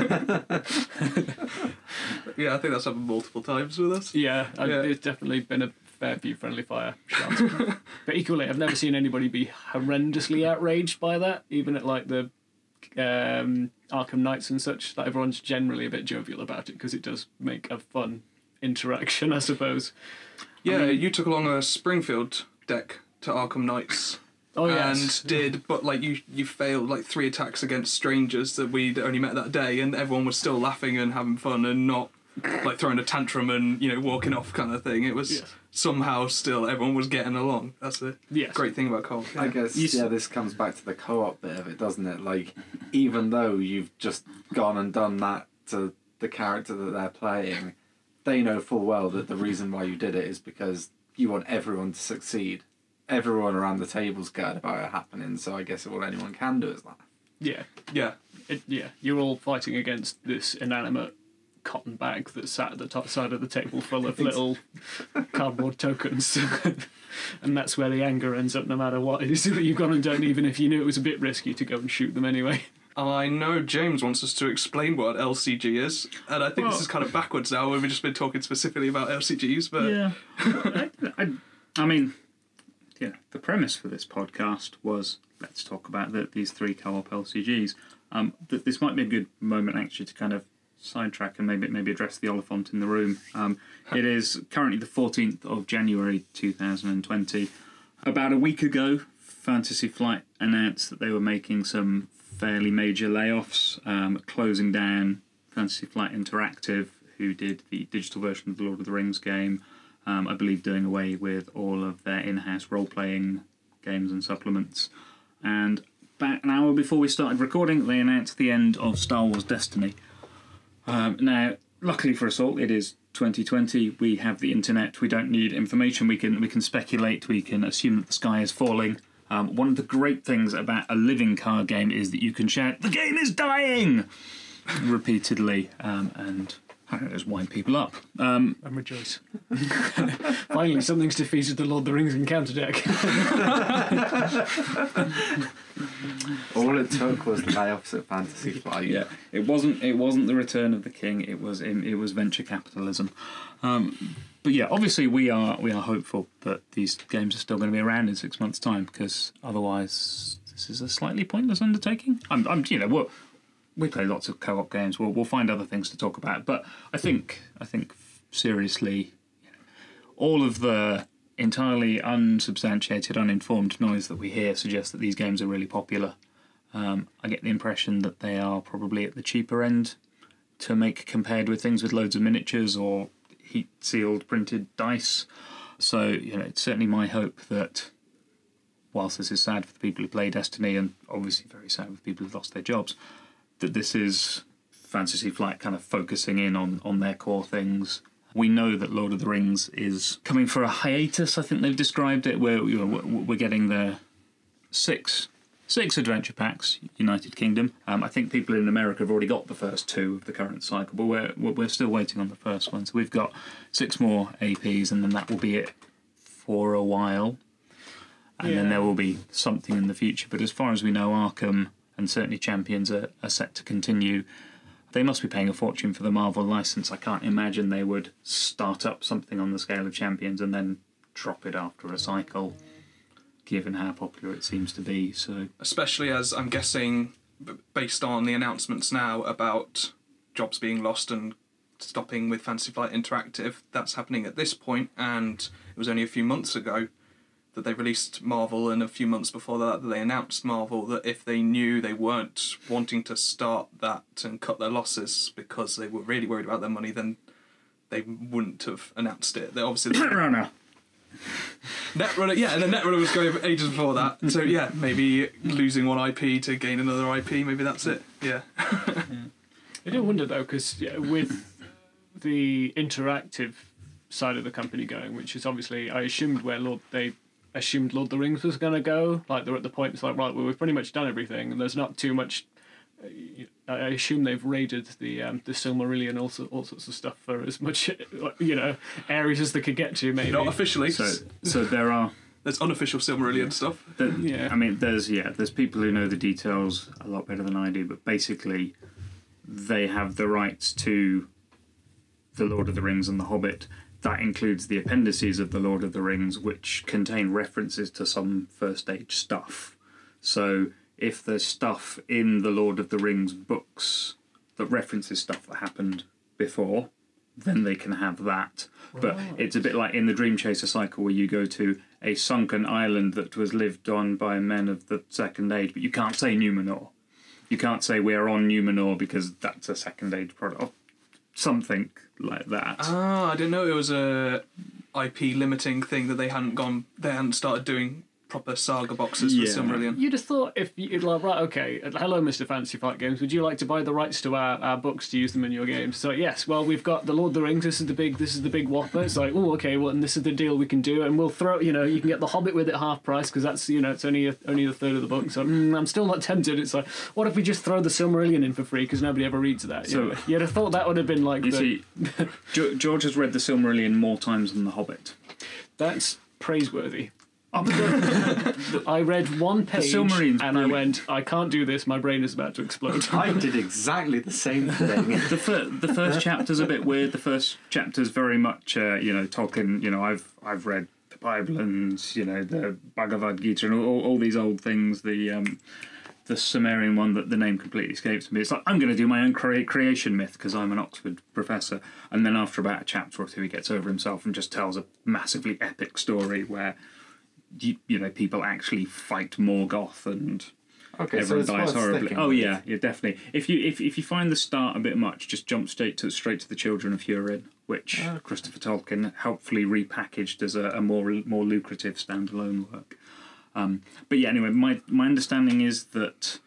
Yeah, I think that's happened multiple times with us. Yeah, it's definitely been a fair few friendly fire shots. But equally, I've never seen anybody be horrendously outraged by that, even at like the Arkham Knights and such. Like, everyone's generally a bit jovial about it because it does make a fun interaction, I suppose. Yeah, you took along a Springfield deck to Arkham Knights. Oh, yes. But like you failed like 3 attacks against strangers that we'd only met that day, and everyone was still laughing and having fun and not like throwing a tantrum and walking off kind of thing. It was somehow still everyone was getting along. That's the great thing about co-op. Yeah. I guess this comes back to the co-op bit of it, doesn't it? Like, even though you've just gone and done that to the character that they're playing, they know full well that the reason why you did it is because you want everyone to succeed. Everyone around the table's scared about it happening, so I guess all anyone can do is laugh. Yeah. Yeah. You're all fighting against this inanimate cotton bag that sat at the top side of the table full of little cardboard tokens. And that's where the anger ends up no matter what it is that you've gone and done, even if you knew it was a bit risky to go and shoot them anyway. I know James wants us to explain what LCG is, and I think this is kind of backwards now. We've just been talking specifically about LCGs, but yeah, I mean, yeah, the premise for this podcast was let's talk about these 3 co-op LCGs. This might be a good moment actually to kind of sidetrack and maybe address the elephant in the room. It is currently the 14th of January 2020. About a week ago, Fantasy Flight announced that they were making some fairly major layoffs, closing down Fantasy Flight Interactive, who did the digital version of the Lord of the Rings game, I believe doing away with all of their in-house role-playing games and supplements. And about an hour before we started recording, they announced the end of Star Wars Destiny. Now, luckily for us all, it is 2020. We have the internet. We don't need information. We can speculate. We can assume that the sky is falling. One of the great things about a living card game is that you can shout, "The game is dying!" repeatedly, and I don't know, just wind people up. And rejoice. Finally, something's defeated the Lord of the Rings encounter deck. All it took was layoffs at Fantasy Flight. Yeah, it wasn't the return of the king. It was venture capitalism. But yeah, obviously we are hopeful that these games are still going to be around in 6 months' time, because otherwise this is a slightly pointless undertaking. We play lots of co-op games. We'll find other things to talk about. But I think seriously, all of the entirely unsubstantiated, uninformed noise that we hear suggests that these games are really popular. I get the impression that they are probably at the cheaper end to make compared with things with loads of miniatures or heat-sealed printed dice. So, it's certainly my hope that whilst this is sad for the people who play Destiny, and obviously very sad for the people who've lost their jobs, that this is Fantasy Flight kind of focusing in on their core things. We know that Lord of the Rings is coming for a hiatus, I think they've described it, where we're getting the six adventure packs, United Kingdom. I think people in America have already got the first 2 of the current cycle, but we're still waiting on the first one. So we've got 6 more APs, and then that will be it for a while. And then there will be something in the future. But as far as we know, Arkham and certainly Champions are set to continue. They must be paying a fortune for the Marvel license. I can't imagine they would start up something on the scale of Champions and then drop it after a cycle, given how popular it seems to be. So, especially as I'm guessing, based on the announcements now about jobs being lost and stopping with Fantasy Flight Interactive, that's happening at this point, and it was only a few months ago that they released Marvel, and a few months before that they announced Marvel, that if they knew they weren't wanting to start that and cut their losses because they were really worried about their money, then they wouldn't have announced it. They obviously Netrunner. Netrunner, and the Netrunner was going ages before that. So yeah, maybe losing one IP to gain another IP, maybe that's it. Yeah. I do wonder though, because with the interactive side of the company going, which is obviously, I assumed they assumed Lord of the Rings was going to go. Like, they're at the point, it's like, right, well, we've pretty much done everything, and there's not too much. I assume they've raided the Silmarillion, all sorts of stuff for as much, areas as they could get to, maybe. Not officially. So there are... There's unofficial Silmarillion stuff. I mean, there's people who know the details a lot better than I do, but basically they have the rights to The Lord of the Rings and The Hobbit. That includes the appendices of The Lord of the Rings, which contain references to some First Age stuff. So if there's stuff in the Lord of the Rings books that references stuff that happened before, then they can have that. Right. But it's a bit like in the Dream Chaser cycle, where you go to a sunken island that was lived on by men of the Second Age, but you can't say Numenor. You can't say we're on Numenor because that's a Second Age product. Or something like that. I didn't know it was a IP limiting thing that they hadn't started doing proper saga boxes for Yeah. Silmarillion. You'd have thought if you'd like, right, okay, hello, Mr. Fantasy Flight Games, would you like to buy the rights to our books to use them in your games? So yes, well, we've got the Lord of the Rings. This is the big whopper. It's like, oh, okay, well, and this is the deal we can do, and we'll throw, you can get the Hobbit with it half price because that's, it's only a third of the book. So I'm still not tempted. It's like, what if we just throw the Silmarillion in for free because nobody ever reads that? So- You'd have thought that would have been like You see, George has read the Silmarillion more times than the Hobbit. that's praiseworthy. Oh, but I read one page Silmarillion's and I brilliant. went, I can't do this. My brain is about to explode. I did exactly the same thing. the first chapter's a bit weird. The first chapter's very much, Tolkien. I've read the Bible and the Bhagavad Gita and all these old things. The Sumerian one that the name completely escapes me. It's like, I'm going to do my own creation myth because I'm an Oxford professor. And then after about a chapter or two, he gets over himself and just tells a massively epic story where people actually fight Morgoth and Okay, so everyone it's dies worth horribly. sticking Oh with. yeah, definitely. If you find the start a bit much, just jump straight to the Children of Hurin, which Christopher Tolkien helpfully repackaged as a more lucrative standalone work. But yeah, anyway, my understanding is that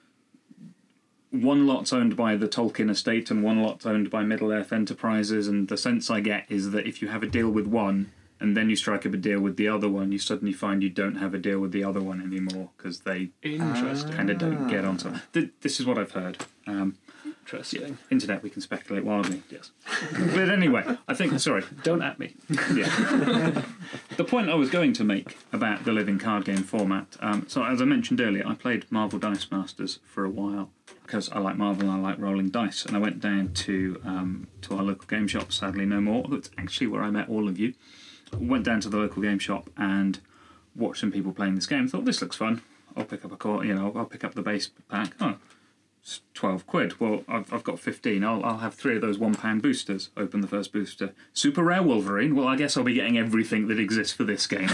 one lot's owned by the Tolkien estate and one lot's owned by Middle Earth Enterprises, and the sense I get is that if you have a deal with one and then you strike up a deal with the other one, you suddenly find you don't have a deal with the other one anymore because they Interesting. kind of don't get onto it. This is what I've heard. Interesting. Internet, we can speculate wildly. Yes. But anyway, I think, sorry. Don't at me. Yeah. The point I was going to make about the living card game format, so as I mentioned earlier, I played Marvel Dice Masters for a while because I like Marvel and I like rolling dice, and I went down to our local game shop, sadly no more. That's actually where I met all of you. Went down to the local game shop and watched some people playing this game. Thought, this looks fun. I'll pick up I'll pick up the base pack. Oh, it's £12. Well, I've got 15. I'll have 3 of those £1 boosters. Open the first booster. Super rare Wolverine. Well, I guess I'll be getting everything that exists for this game.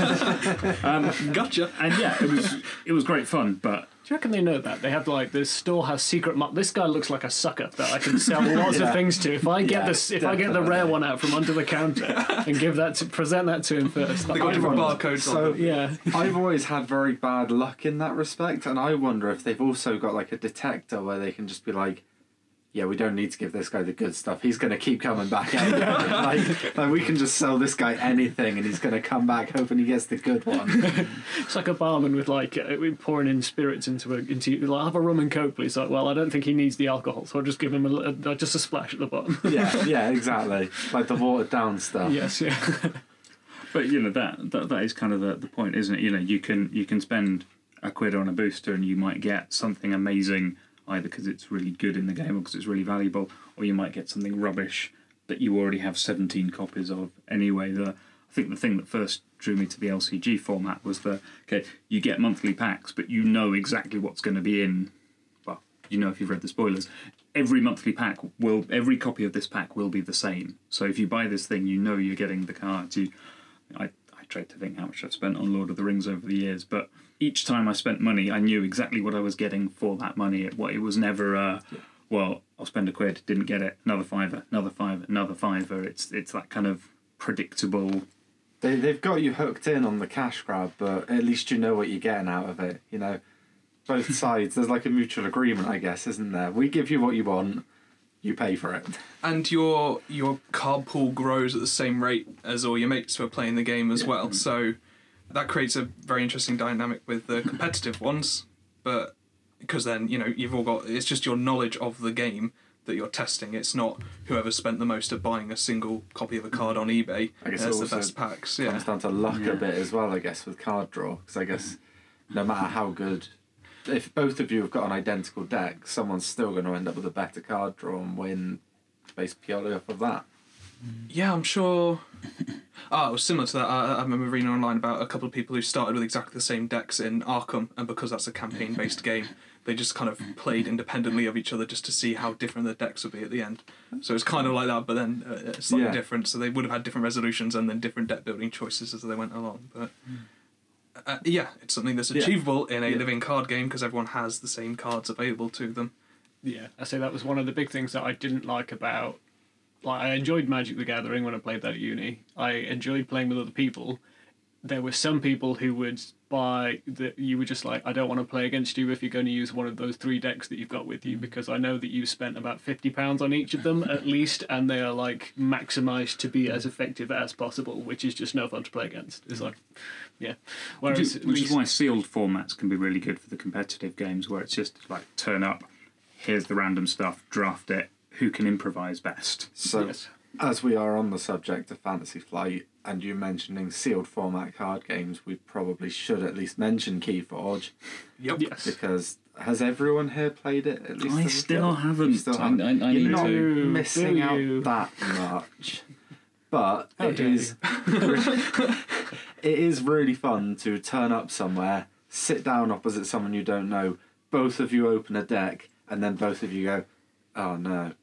Gotcha. And yeah, it was great fun. But Do you reckon they know that? They have this store has secret this guy looks like a sucker that I can sell lots of things to. If I get I get the rare one out from under the counter and present that to him first. They got different barcodes on So them. Yeah. I've always had very bad luck in that respect, and I wonder if they've also got like a detector where they can just be like, yeah, we don't need to give this guy the good stuff. He's going to keep coming back. like we can just sell this guy anything, and he's going to come back hoping he gets the good one. It's like a barman with pouring in spirits into like, have a rum and coke, please. Like, well, I don't think he needs the alcohol, so I'll just give him just a splash at the bottom. Yeah, exactly. Like the watered down stuff. Yes, yeah. But that is kind of the point, isn't it? You can spend £1 on a booster and you might get something amazing, either because it's really good in the game or because it's really valuable, or you might get something rubbish that you already have 17 copies of anyway. I think the thing that first drew me to the LCG format was you get monthly packs, but you know exactly what's going to be in. Well, if you've read the spoilers. Every monthly pack every copy of this pack will be the same. So if you buy this thing, you're getting the cards. I tried to think how much I've spent on Lord of the Rings over the years, but each time I spent money, I knew exactly what I was getting for that money. It was never, well, I'll spend £1, didn't get it, another £5, another £5, another £5. It's that kind of predictable. They've got you hooked in on the cash grab, but at least you know what you're getting out of it. Both sides. There's like a mutual agreement, I guess, isn't there? We give you what you want, you pay for it. And your card pool grows at the same rate as all your mates who are playing the game as well. So that creates a very interesting dynamic with the competitive ones. But because then, you've all got, it's just your knowledge of the game that you're testing. It's not whoever spent the most at buying a single copy of a card on eBay I guess has the also best packs. It comes down to luck a bit as well, I guess, with card draw. Because I guess no matter how good, if both of you have got an identical deck, someone's still going to end up with a better card draw and win based purely off of that. Yeah, I'm sure. It was similar to that. I remember reading online about a couple of people who started with exactly the same decks in Arkham, and because that's a campaign-based game, they just kind of played independently of each other just to see how different the decks would be at the end. So it's kind of like that, but then slightly different. So they would have had different resolutions and then different deck building choices as they went along. But it's something that's achievable in a living card game because everyone has the same cards available to them. Yeah, I say that was one of the big things that I didn't like about. I enjoyed Magic the Gathering when I played that at uni. I enjoyed playing with other people. there were some people who would buy that you were just like, I don't want to play against you if you're going to use one of those 3 decks that you've got with you, because I know that you spent about £50 on each of them at least, and they are like maximised to be as effective as possible, which is just no fun to play against. It's like, yeah. Whereas Which is why sealed formats can be really good for the competitive games, where it's just like turn up, here's the random stuff, draft it, who can improvise best. So, Yes. as we are on the subject of Fantasy Flight, and you mentioning sealed format card games, we probably should at least mention Keyforge, Yep. Yes. because has everyone here played it? At least I a still little? haven't. You still haven't. I You're need not to. missing Do out you? that much, but How it dare is. It is really fun to turn up somewhere, sit down opposite someone you don't know, both of you open a deck, and then both of you go, "Oh no."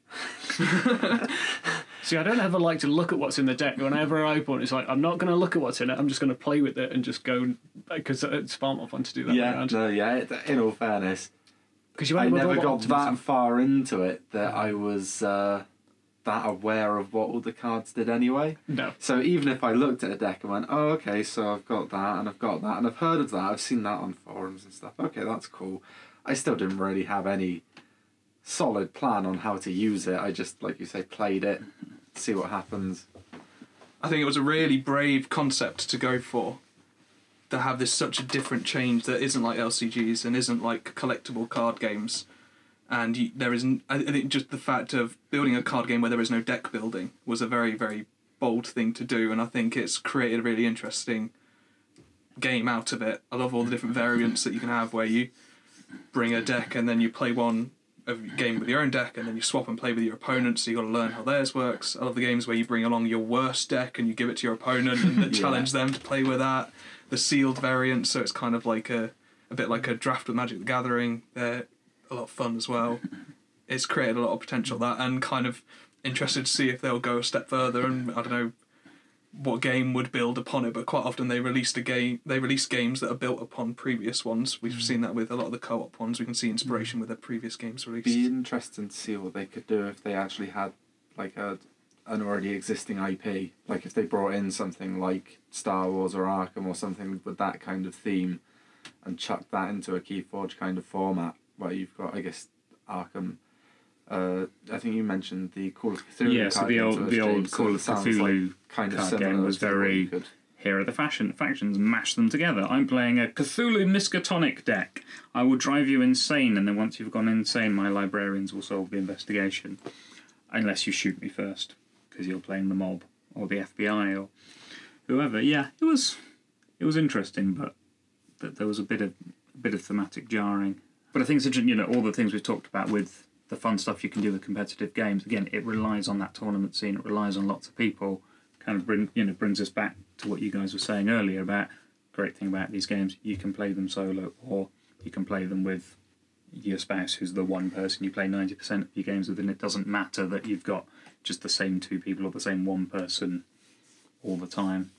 See, I don't ever like to look at what's in the deck. Whenever I open, it's like, I'm not going to look at what's in it. I'm just going to play with it and just go, because it's far more fun to do that way Yeah, around. no, yeah. In all fairness, Because you I end with never all the got optimism. that far into it that I was that aware of what all the cards did anyway. No. So even if I looked at a deck and went, "Oh, okay, so I've got that and I've got that and I've heard of that, I've seen that on forums and stuff. Okay, that's cool," I still didn't really have any solid plan on how to use it. I just, like you say, played it, see what happens. I think it was a really brave concept to go for, to have this such a different change that isn't like LCGs and isn't like collectible card games. And there isn't. I think just the fact of building a card game where there is no deck building was a very, very bold thing to do, and I think it's created a really interesting game out of it. I love all the different variants that you can have, where you bring a deck and then you play one of your game with your own deck, and then you swap and play with your opponent, so you got to learn how theirs works. I love the games where you bring along your worst deck and you give it to your opponent and then Yeah. challenge them to play with that. The sealed variant, so it's kind of like a bit like a draft with Magic the Gathering. They're a lot of fun as well. It's created a lot of potential, that, and kind of interested to see if they'll go a step further, and I don't know what game would build upon it, but quite often they release games that are built upon previous ones. We've seen that with a lot of the co-op ones. We can see inspiration with their previous games released. Be interesting to see what they could do if they actually had like an already existing IP. Like if they brought in something like Star Wars or Arkham or something with that kind of theme, and chucked that into a Keyforge kind of format where you've got, I guess, Arkham. I think you mentioned the Call of Cthulhu. Yeah, so card the game old to us, the old James, so Call it of sounds Cthulhu like kind of card similar game was to what you very. could- Here are the factions, mash them together. I'm playing a Cthulhu Miskatonic deck. I will drive you insane, and then once you've gone insane, my librarians will solve the investigation. Unless you shoot me first, because you're playing the mob, or the FBI, or whoever. Yeah, it was interesting, but there was a bit of thematic jarring. But I think it's interesting, all the things we've talked about with the fun stuff you can do with competitive games. Again, it relies on that tournament scene. It relies on lots of people. Kind of brings us back to what you guys were saying earlier about great thing about these games. You can play them solo, or you can play them with your spouse, who's the one person you play 90% of your games with, and it doesn't matter that you've got just the same 2 people or the same 1 person all the time.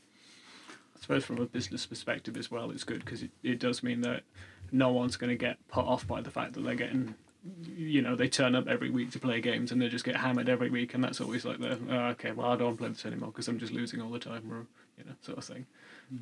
I suppose from a business perspective as well, it's good because it does mean that no one's going to get put off by the fact that they're getting, they turn up every week to play games and they just get hammered every week, and that's always like okay, well, I don't want to play this anymore because I'm just losing all the time, or sort of thing.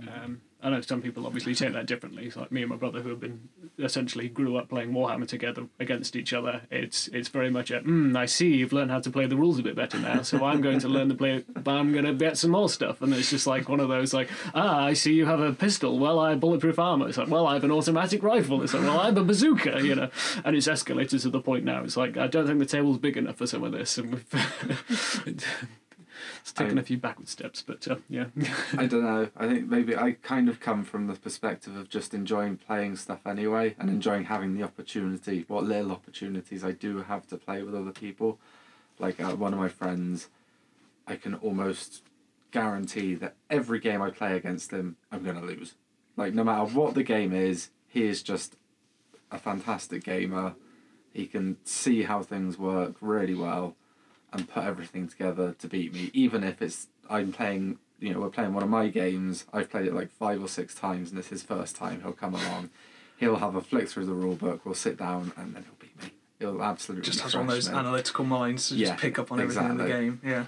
I know some people obviously take that differently. It's like me and my brother, who have been essentially grew up playing Warhammer together against each other. It's very much I see you've learned how to play the rules a bit better now, so I'm going to learn to play, but I'm going to get some more stuff. And it's just like one of those I see you have a pistol. Well, I have bulletproof armor. It's like, well, I have an automatic rifle. It's like, well, I have a bazooka. And it's escalated to the point now. It's like, I don't think the table's big enough for some of this, and we've. It's taken a few backward steps, but yeah. I don't know. I think maybe I kind of come from the perspective of just enjoying playing stuff anyway, and enjoying having the opportunity, what little opportunities I do have to play with other people. Like one of my friends, I can almost guarantee that every game I play against him, I'm going to lose. Like, no matter what the game is, he is just a fantastic gamer. He can see how things work really well and put everything together to beat me, even if I'm playing, we're playing one of my games, I've played it like 5 or 6 times and it's his first time, he'll come along, he'll have a flick through the rule book, we'll sit down, and then he'll beat me. He'll absolutely Just has crush one of those me. analytical minds to Yeah, just pick up on everything in the exactly. game. Yeah.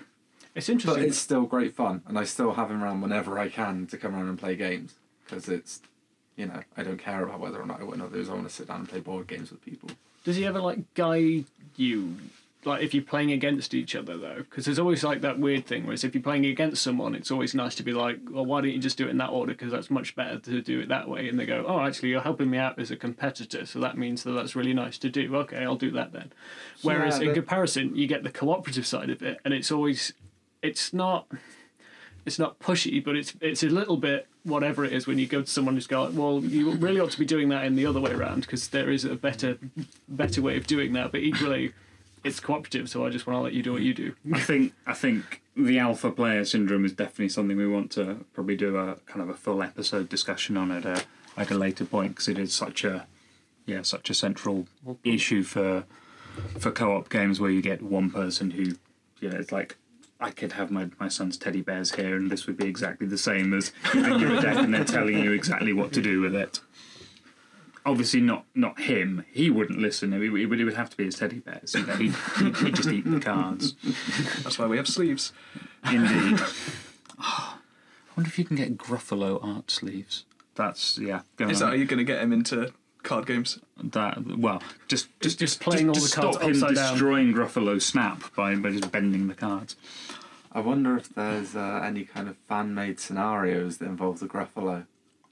It's interesting. But it's still great fun, and I still have him around whenever I can to come around and play games, because it's, I don't care about whether or not I win or lose. I want to sit down and play board games with people. Does he ever guide you, if you're playing against each other though? Because there's always that weird thing, whereas if you're playing against someone, it's always nice to be well, why don't you just do it in that order? Because that's much better to do it that way. And they go, oh, actually, you're helping me out as a competitor, so that means that's really nice to do. Okay, I'll do that then. Whereas in comparison, you get the cooperative side of it, and it's not pushy, but it's a little bit whatever it is when you go to someone who's got, well, you really ought to be doing that in the other way around, because there is a better way of doing that, but equally it's cooperative, so I just want to let you do what you do. I think the alpha player syndrome is definitely something we want to probably do a kind of a full episode discussion on at a later point, because it is such a central issue for co-op games where you get one person who, it's like, I could have my son's teddy bears here, and this would be exactly the same as giving you a deck and then telling you exactly what to do with it. Obviously, not him. He wouldn't listen. It would have to be his teddy bears. He'd just eat the cards. That's why we have sleeves. Indeed. I wonder if you can get Gruffalo art sleeves. That's Is that how you're going to get him into card games? Just playing all the stop cards him upside down. destroying Gruffalo Snap by just bending the cards. I wonder if there's any kind of fan-made scenarios that involve the Gruffalo.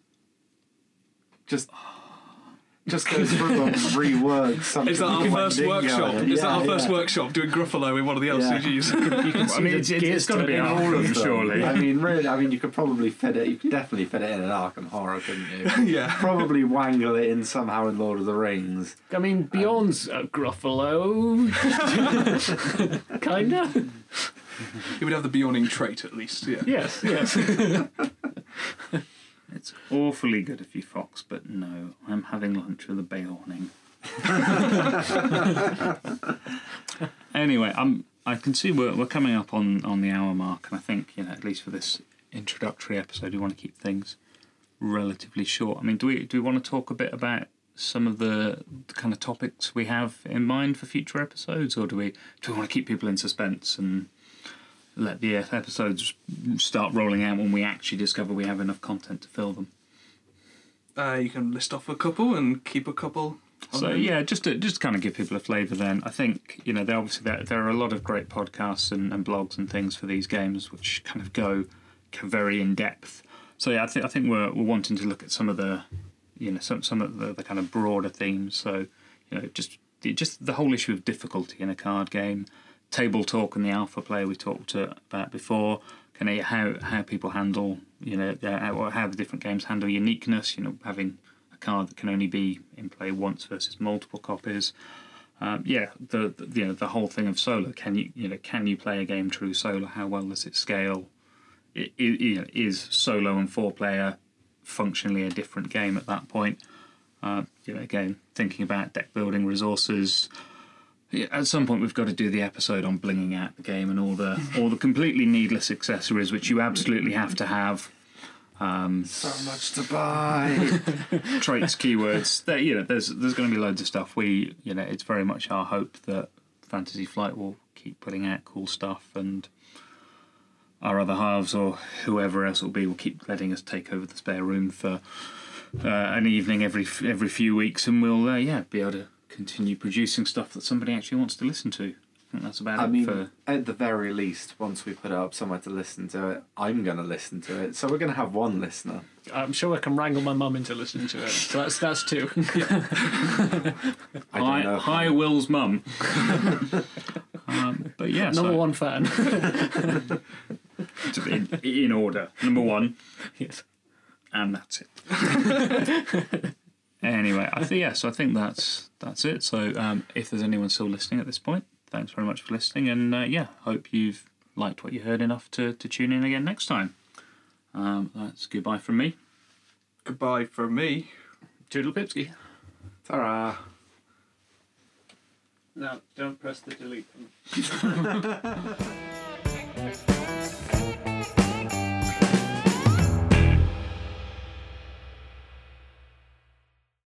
Just go through and rework something. Is that our first workshop? Is that our first workshop doing Gruffalo in one of the LCGs? You can see it's got to be all of them, surely. I mean, really, you could probably fit it. You could definitely fit it in an Arkham Horror, couldn't you? Yeah. Probably wangle it in somehow in Lord of the Rings. I mean, Bjorn's a Gruffalo. Kinda. He would have the Bjorning trait at least, yeah. Yes. It's awfully good of you, Fox, but no, I'm having lunch with a Bjorning. Anyway, I can see we're coming up on the hour mark, and I think, at least for this introductory episode, we want to keep things relatively short. I mean, do we want to talk a bit about some of the kind of topics we have in mind for future episodes, or do we want to keep people in suspense and let the episodes start rolling out when we actually discover we have enough content to fill them? You can list off a couple and keep a couple. So yeah, just to kind of give people a flavour. Then I think there are a lot of great podcasts and blogs and things for these games which kind of go very in depth. So yeah, I think we're wanting to look at some of the some of the kind of broader themes. So just the whole issue of difficulty in a card game. Table talk and the alpha player we talked about before, how people handle, how the different games handle uniqueness, having a card that can only be in play once versus multiple copies. The whole thing of solo. Can you play a game true solo? How well does it scale? Is solo and 4-player functionally a different game at that point? Again, thinking about deck building resources. Yeah, at some point we've got to do the episode on blinging out the game and all the completely needless accessories which you absolutely have to have. So much to buy. Traits, keywords. There's going to be loads of stuff. It's very much our hope that Fantasy Flight will keep putting out cool stuff, and our other halves or whoever else it will be will keep letting us take over the spare room for an evening every few weeks, and we'll be able to continue producing stuff that somebody actually wants to listen to. I think that's about it. At the very least, once we put it up somewhere to listen to it, I'm going to listen to it. So we're going to have one listener. I'm sure I can wrangle my mum into listening to it. So that's two. I don't know. Hi, Will's mum. But yeah, Number one fan. in order. Number one. Yes. And that's it. Anyway, I think that's it. So if there's anyone still listening at this point, thanks very much for listening, and hope you've liked what you heard enough to tune in again next time. That's goodbye from me. Goodbye from me. Toodle Pipsky. Ta-ra. No, don't press the delete button.